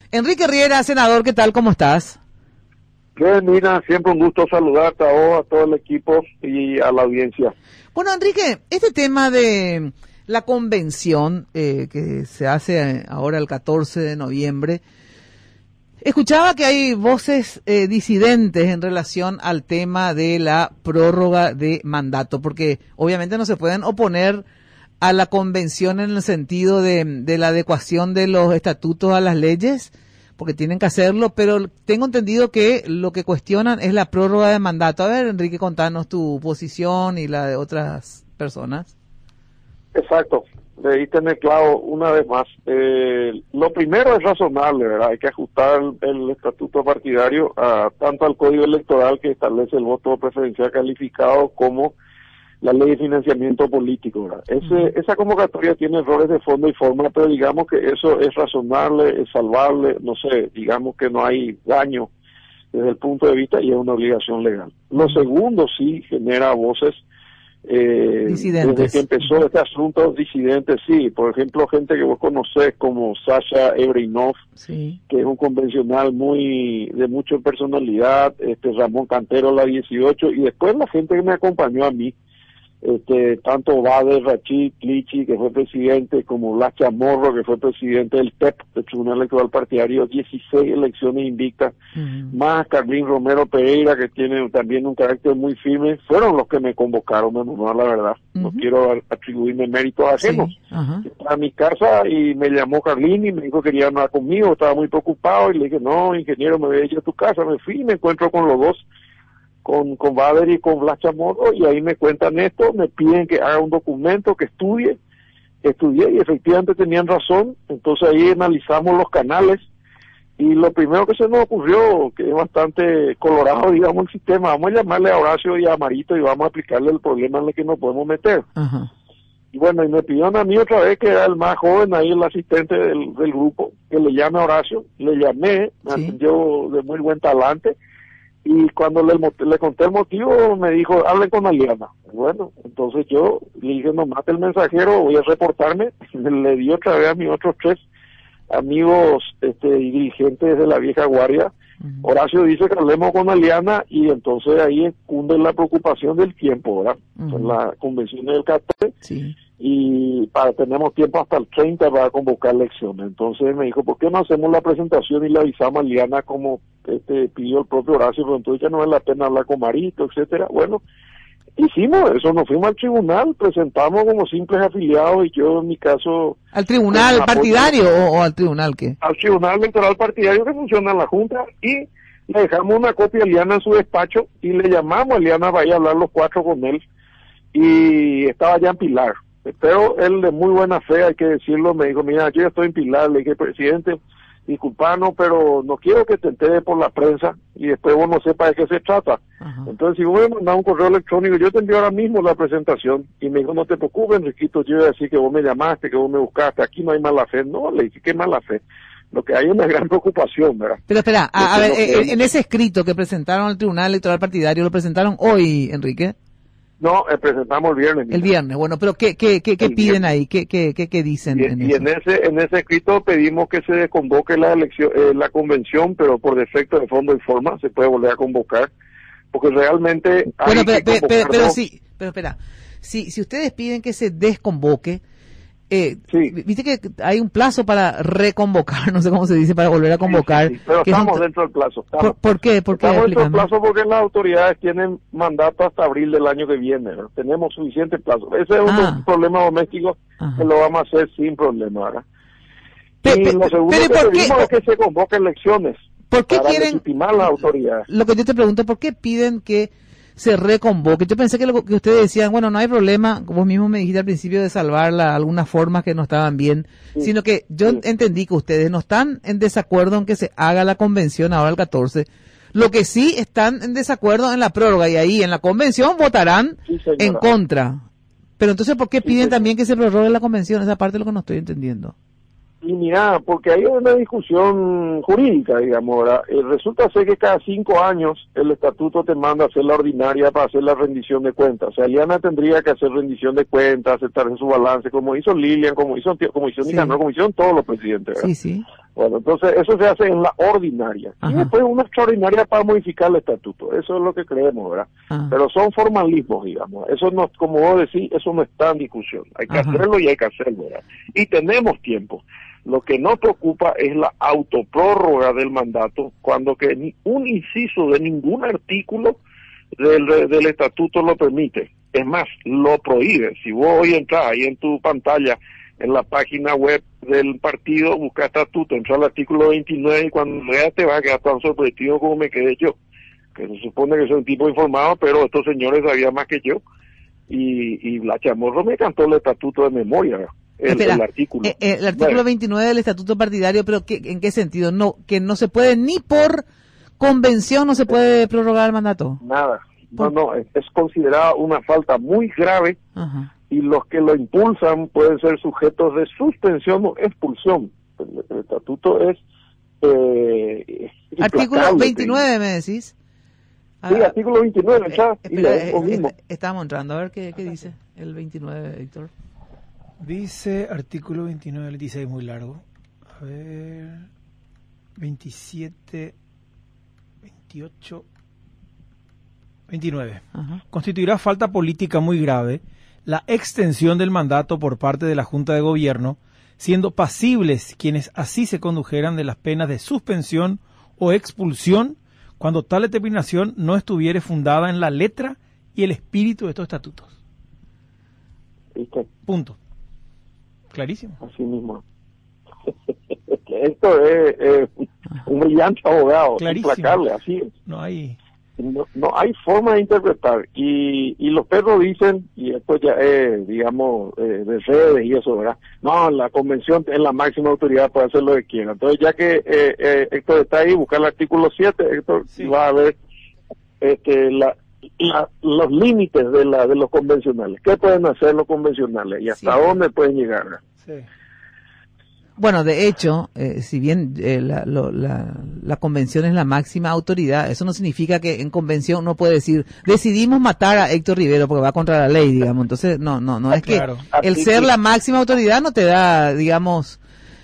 Enrique Riera, senador, ¿qué tal? ¿Cómo estás? Bien, Nina, siempre un gusto saludarte a vos, a todo el equipo y a la audiencia. Bueno, Enrique, este tema de la convención que se hace ahora el 14 de noviembre, escuchaba que hay voces disidentes en relación al tema de la prórroga de mandato, porque obviamente no se pueden oponer a la convención en el sentido de la adecuación de los estatutos a las leyes, porque tienen que hacerlo, pero tengo entendido que lo que cuestionan es la prórroga de mandato. A ver, Enrique, contanos tu posición y la de otras personas. Exacto, le diste en el clavo una vez más. Lo primero es razonable, ¿verdad? Hay que ajustar el estatuto partidario tanto al código electoral que establece el voto preferencial calificado como la ley de financiamiento político, ¿verdad? Esa convocatoria tiene errores de fondo y forma, pero digamos que eso es razonable, es salvable, no sé, digamos que no hay daño desde el punto de vista y es una obligación legal. Lo segundo sí genera voces disidentes. Desde que empezó este asunto, disidentes, sí, por ejemplo, gente que vos conocés como Sasha Ebreinov, sí, que es un convencional de mucha personalidad, Ramón Cantero, la 18, y después la gente que me acompañó a mí, tanto Bader, Rachid, Clichy, que fue presidente, como Blas Chamorro, que fue presidente del TEP, del Tribunal Electoral Partidario, 16 elecciones invictas, más Carlín Romero Pereira, que tiene también un carácter muy firme, fueron los que me convocaron, la verdad. No quiero atribuirme méritos ajenos. Sí. A mi casa y me llamó Carlín y me dijo que quería hablar conmigo, estaba muy preocupado y le dije, no, ingeniero, me voy a ir a tu casa. Me fui y me encuentro con los dos, con Bader y con Blas Chamorro, y ahí me cuentan esto, me piden que haga un documento, que estudié y efectivamente tenían razón. Entonces ahí analizamos los canales y lo primero que se nos ocurrió, que es bastante colorado, digamos, el sistema, vamos a llamarle a Horacio y a Marito y vamos a aplicarle el problema en el que nos podemos meter. Y bueno, y me pidieron a mí otra vez, que era el más joven ahí, el asistente del grupo, que le llame a Horacio. Le llamé, me atendió de muy buen talante. Y cuando le conté el motivo, me dijo, hablen con Aliana. Bueno, entonces yo le dije, no mate el mensajero, voy a reportarme. Le di otra vez a mis otros 3 amigos y dirigentes de la vieja guardia. Horacio dice que hablemos con Aliana, y entonces ahí cunde la preocupación del tiempo, ¿verdad? En la convención del 14, y tenemos tiempo hasta el 30 para convocar elecciones. Entonces me dijo, ¿por qué no hacemos la presentación y le avisamos a Aliana como pidió el propio Horacio? Pero entonces ya no vale la pena hablar con Marito, etcétera. Bueno, hicimos eso, nos fuimos al tribunal, presentamos como simples afiliados, y yo en mi caso... ¿Al tribunal partidario o al tribunal qué? Al tribunal electoral partidario que funciona en la Junta, y le dejamos una copia a Aliana en su despacho, y le llamamos a Aliana, vaya a hablar los 4 con él, y estaba ya en Pilar. Pero él, de muy buena fe, hay que decirlo, me dijo, mira, yo ya estoy en Pilar. Le dije, presidente, disculpanos, pero no quiero que te enteres por la prensa y después vos no sepas de qué se trata. Entonces, si vos me mandás un correo electrónico, yo te envío ahora mismo la presentación. Y me dijo, no te preocupes, Enriquito, yo voy a decir que vos me llamaste, que vos me buscaste, aquí no hay mala fe. No, le dije, ¿qué mala fe? Lo que hay es una gran preocupación, ¿verdad? Pero espera, a ver, en ese escrito que presentaron al Tribunal Electoral Partidario, ¿lo presentaron hoy, Enrique? No, presentamos el viernes. El viernes, bueno, pero ¿qué piden ahí? ¿Qué dicen? Y en ese escrito pedimos que se desconvoque la convención, pero por defecto de fondo y forma se puede volver a convocar, porque realmente hay pero espera, si ustedes piden que se desconvoque, viste que hay un plazo para reconvocar, no sé cómo se dice, para volver a convocar. Sí, pero estamos dentro del plazo. ¿Por qué? Estamos dentro del plazo porque las autoridades tienen mandato hasta abril del año que viene, ¿verdad? Tenemos suficiente plazo. Ese es un problema doméstico que lo vamos a hacer sin problema, ¿verdad? Y lo segundo que pedimos es que se convoquen elecciones para legitimar las autoridades. Lo que yo te pregunto, ¿por qué piden que se reconvoque? Yo pensé que lo que ustedes decían, bueno, no hay problema, vos mismo me dijiste al principio de salvar algunas formas que no estaban bien, sino que yo entendí que ustedes no están en desacuerdo en que se haga la convención ahora el 14, lo que sí están en desacuerdo en la prórroga, y ahí en la convención votarán en contra. Pero entonces, ¿por qué piden también que se prorrogue la convención? Esa parte es lo que no estoy entendiendo. Y mira, porque hay una discusión jurídica, digamos, ¿verdad? Resulta ser que cada 5 años el estatuto te manda a hacer la ordinaria para hacer la rendición de cuentas. O sea, Aliana tendría que hacer rendición de cuentas, aceptarse su balance, como hizo Lilian, como hizo Nicanor, como hicieron todos los presidentes, ¿verdad? Bueno, entonces eso se hace en la ordinaria. Ajá. Y después una extraordinaria para modificar el estatuto. Eso es lo que creemos, ¿verdad? Ajá. Pero son formalismos, digamos. Eso no, como vos decís, eso no está en discusión. Hay que Ajá. hacerlo y hay que hacerlo, ¿verdad? Y tenemos tiempo. Lo que nos preocupa es la autoprórroga del mandato, cuando que ni un inciso de ningún artículo del estatuto lo permite. Es más, lo prohíbe. Si vos hoy entras ahí en tu pantalla, en la página web del partido, busca estatuto, entra al artículo 29 y cuando veas te vas a quedar tan sorprendido como me quedé yo. Que se supone que soy un tipo informado, pero estos señores sabían más que yo. Y la Chamorro me cantó el estatuto de memoria, el artículo. El artículo 29 del estatuto partidario, pero ¿en qué sentido? No, que no se puede ni por convención no se puede prorrogar el mandato. Nada. No, es considerada una falta muy grave. Ajá. Y los que lo impulsan pueden ser sujetos de suspensión o expulsión. El estatuto es artículo 29 me decís. Sí, artículo 29, ya. Estamos entrando, a ver qué dice el 29, Héctor. Dice artículo 29, dice muy largo. A ver, 27, 28, 29. Ajá. Constituirá falta política muy grave la extensión del mandato por parte de la Junta de Gobierno, siendo pasibles quienes así se condujeran de las penas de suspensión o expulsión cuando tal determinación no estuviere fundada en la letra y el espíritu de estos estatutos. ¿Viste? Punto. Clarísimo. Así mismo. Esto es un brillante abogado, Clarísimo. implacable, así es. No hay... No hay forma de interpretar, y los perros dicen, y esto ya es, digamos, de redes y eso, ¿verdad? No, la convención es la máxima autoridad para hacer lo que quiera. Entonces, ya que Héctor está ahí, busca el artículo 7, Héctor, Sí. y va a ver los límites de los convencionales. ¿Qué pueden hacer los convencionales? Y hasta Sí. dónde pueden llegar, ¿verdad? Sí. Bueno, de hecho, si bien la convención es la máxima autoridad, eso no significa que en convención uno puede decir, decidimos matar a Héctor Rivero porque va contra la ley, digamos. Entonces, no es Claro. que el ser la máxima autoridad no te da, digamos...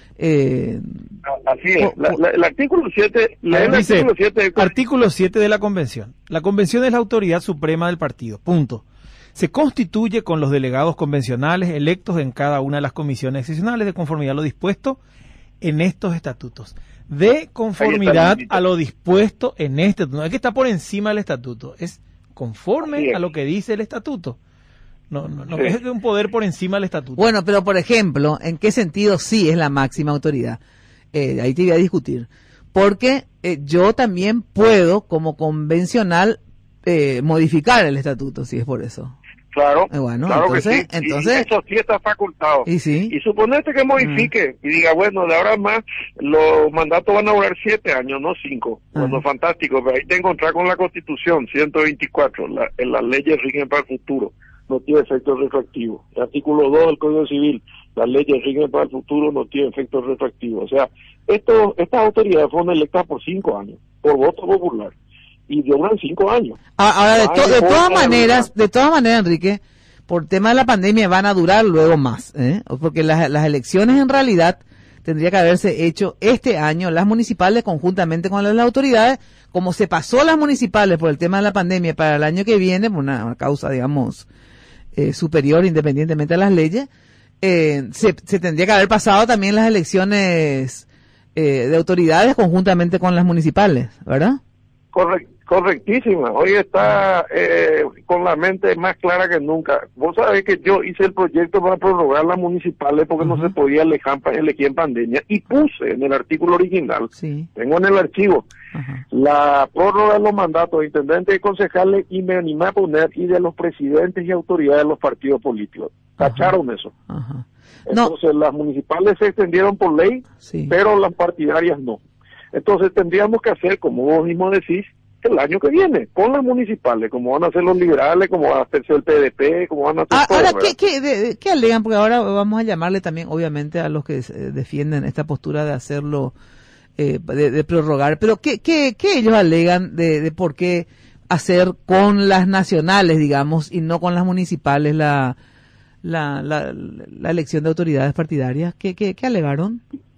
Así es. El artículo 7, lee el Dice, artículo 7, Héctor. artículo 7 de la Convención. La Convención es la autoridad suprema del partido. Punto. Se constituye con los delegados convencionales electos en cada una de las comisiones excepcionales de conformidad a lo dispuesto en estos estatutos. De conformidad a lo dispuesto en este estatuto. No es que está por encima del estatuto, es conforme a lo que dice el estatuto. No Sí. es de un poder por encima del estatuto. Bueno, pero por ejemplo, ¿en qué sentido sí es la máxima autoridad? Ahí te voy a discutir. Porque yo también puedo, como convencional, modificar el estatuto, si es por eso. Claro, Bueno, claro entonces- que sí. entonces- Y eso sí está facultado. Y sí. Y suponete que modifique y diga, bueno, de ahora en más los mandatos van a durar 7 años, no 5. Bueno, fantástico, pero ahí te encontrás con la Constitución 124, las leyes rigen para el futuro, no tiene efecto retroactivo. El artículo 2 del Código Civil, las leyes rigen para el futuro, no tiene efecto retroactivo. O sea, estas autoridades fueron electas por 5 años, por voto popular, y duran 5 años. Ahora, de todas forma de maneras, Enrique, por tema de la pandemia van a durar luego más, porque las elecciones en realidad tendría que haberse hecho este año, las municipales conjuntamente con las autoridades, como se pasó las municipales por el tema de la pandemia para el año que viene, por una causa, digamos, superior independientemente de las leyes, se tendría que haber pasado también las elecciones de autoridades conjuntamente con las municipales, ¿verdad? Correctísima. Hoy está con la mente más clara que nunca. Vos sabés que yo hice el proyecto para prorrogar las municipales porque no se podía elegir en pandemia y puse en el artículo original, Sí. tengo en el archivo, Ajá. la prórroga de los mandatos de intendentes y concejales, y me animé a poner y de los presidentes y autoridades de los partidos políticos. Tacharon eso. Ajá. No, Entonces las municipales se extendieron por ley, sí. pero las partidarias no. Entonces tendríamos que hacer, como vos mismo decís, el año que viene, con las municipales, como van a hacer los liberales, como va a hacerse el PDP, como van a hacer todo, Ahora, ¿verdad? ¿qué alegan? Porque ahora vamos a llamarle también, obviamente, a los que defienden esta postura de hacerlo, de prorrogar. Pero ¿qué ellos alegan de por qué hacer con las nacionales, digamos, y no con las municipales la elección de autoridades partidarias? ¿Qué alegaron?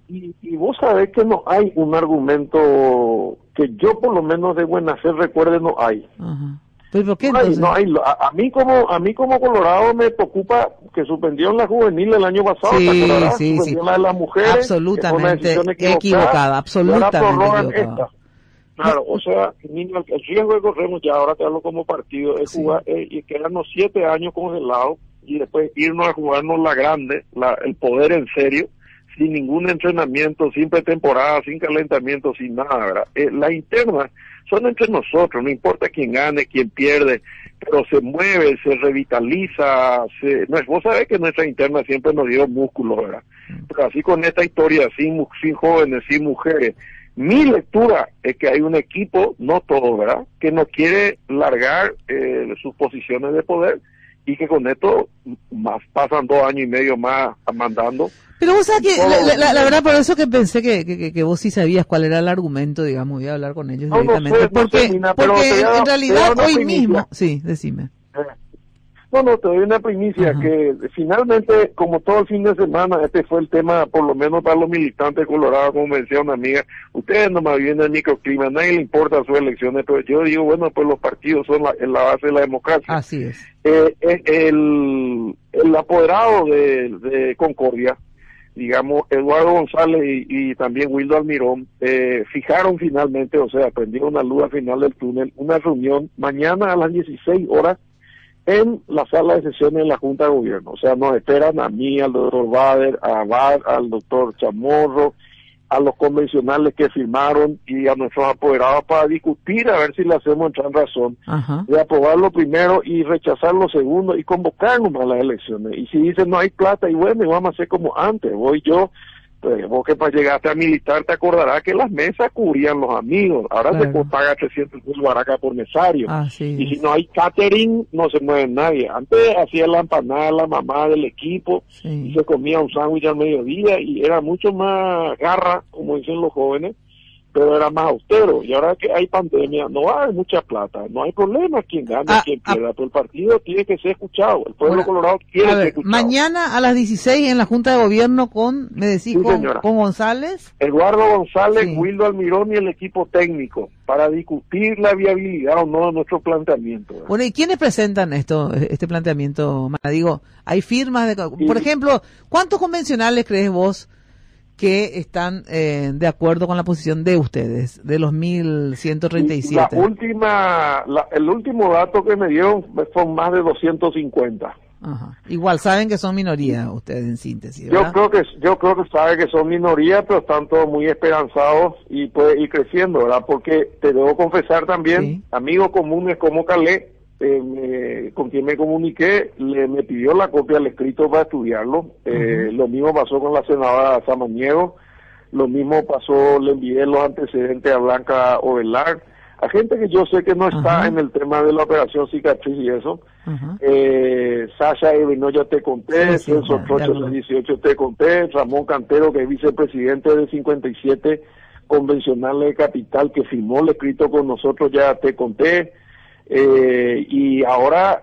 Y vos sabés que no hay un argumento que yo por lo menos de buena fe recuerde, no hay. Ajá. ¿Pero por qué No hay, entonces? no hay. A mí como Colorado me preocupa que suspendieron la juvenil el año pasado, ¿te acordarás? Sí, sí. Suspendieron la de las mujeres, Absolutamente que fue una decisión equivocada, absolutamente y ahora prorrogan equivocada. esta. Claro, o sea, niño, el riesgo que corremos ya, ahora te hablo como partido, es Sí. jugar y quedarnos 7 años congelados y después irnos a jugarnos la grande, el poder en serio, sin ningún entrenamiento, sin pretemporada, sin calentamiento, sin nada, ¿verdad? Las internas son entre nosotros, no importa quién gane, quién pierde, pero se mueve, se revitaliza, vos sabés que nuestra interna siempre nos dio músculo, ¿verdad? Pero así con esta historia, sin jóvenes, sin mujeres, mi lectura es que hay un equipo, no todo, ¿verdad?, que no quiere largar sus posiciones de poder y que con esto más pasan 2 años y medio más mandando. Pero vos sabés que, la verdad, por eso que pensé que vos sí sabías cuál era el argumento, digamos, voy a hablar con ellos directamente. Porque en realidad hoy mismo... Sí, decime. No, te doy una primicia. Ajá. Que finalmente, como todo el fin de semana, este fue el tema, por lo menos para los militantes colorados, como me decía una amiga, ustedes nomás viven el microclima, a nadie le importa sus elecciones, pero yo digo, bueno, pues los partidos son la base de la democracia. Así es. El apoderado de Concordia, digamos, Eduardo González y también Wildo Almirón, fijaron finalmente, o sea, prendieron la luz al final del túnel, una reunión mañana a las 16 horas, en la sala de sesiones de la Junta de Gobierno. O sea, nos esperan a mí, al doctor Bader, al doctor Chamorro, a los convencionales que firmaron y a nuestros apoderados para discutir a ver si le hacemos entrar en razón. Ajá. De aprobar lo primero y rechazar lo segundo y convocarnos a las elecciones. Y si dicen no hay plata, y bueno, y vamos a hacer como antes, voy yo. Pues vos que para llegarte a militar te acordarás que las mesas cubrían los amigos, ahora claro. se paga 300 baraca por mesario, y si no hay catering no se mueve nadie. Antes hacía la empanada la mamá del equipo, y se comía un sándwich al mediodía y era mucho más garra, como dicen los jóvenes, pero era más austero. Y ahora que hay pandemia, no hay mucha plata, no hay problema quién gana, quién pierda, pero el partido tiene que ser escuchado, el pueblo colorado quiere ser escuchado. Mañana a las 16 en la Junta de Gobierno me decís, sí, con González. Eduardo González, Wildo Almirón y el equipo técnico, para discutir la viabilidad o no de nuestro planteamiento, ¿verdad? Bueno, ¿y quiénes presentan este planteamiento? Digo, hay firmas por ejemplo, ¿cuántos convencionales crees vos que están de acuerdo con la posición de ustedes, de los 1.137? El último dato que me dieron son más de 250. Ajá. Igual saben que son minoría ustedes en síntesis, ¿verdad? Yo creo que saben que son minoría, pero están todos muy esperanzados y puede ir creciendo, ¿verdad? Porque te debo confesar también, amigos comunes como Calé, con quien me comuniqué, me pidió la copia del escrito para estudiarlo. Lo mismo pasó con la senadora Samaniego, lo mismo pasó, le envié los antecedentes a Blanca Ovelar, a gente que yo sé que no está en el tema de la operación cicatriz y eso. Sasha Evino ya te conté, Celso Trocho del 18 te conté, Ramón Cantero, que es vicepresidente de 57 convencionales de Capital, que firmó el escrito con nosotros, ya te conté. Y ahora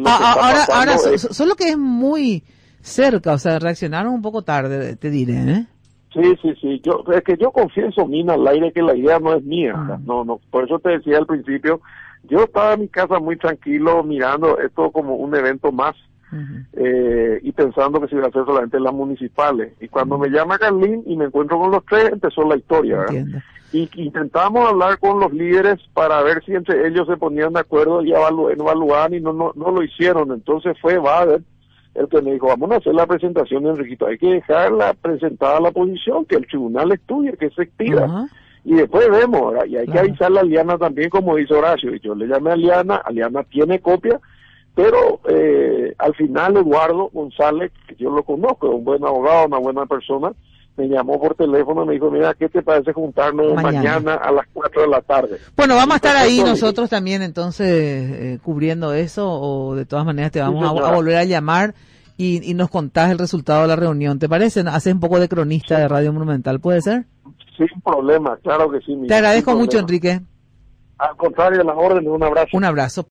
solo que es muy cerca, o sea, reaccionaron un poco tarde, te diré, ¿eh? Sí, es que yo confieso, Mina, al aire, que la idea no es mía, no, por eso te decía al principio, yo estaba en mi casa muy tranquilo, mirando esto como un evento más, y pensando que se iba a hacer solamente en las municipales, y cuando me llama Carlín y me encuentro con los tres, empezó la historia, ¿verdad? Y intentamos hablar con los líderes para ver si entre ellos se ponían de acuerdo y evaluaban, y no lo hicieron. Entonces fue Bader el que me dijo, vamos a hacer la presentación, Enriquito, hay que dejarla presentada la posición, que el tribunal estudie, que se expida, y después vemos, ¿verdad? Y hay que avisarle a Liana también, como dice Horacio, y yo le llamé a Liana tiene copia, pero al final Eduardo González, que yo lo conozco, es un buen abogado, una buena persona, me llamó por teléfono y me dijo, mira, ¿qué te parece juntarnos mañana a las 4 de la tarde? Bueno, vamos a estar ahí nosotros también, entonces, cubriendo eso, o de todas maneras te vamos a volver a llamar y nos contás el resultado de la reunión, ¿te parece? Haces un poco de cronista de Radio Monumental, ¿puede ser? Sin problema, claro que sí. Te agradezco mucho, Enrique. Al contrario, a las órdenes, un abrazo. Un abrazo.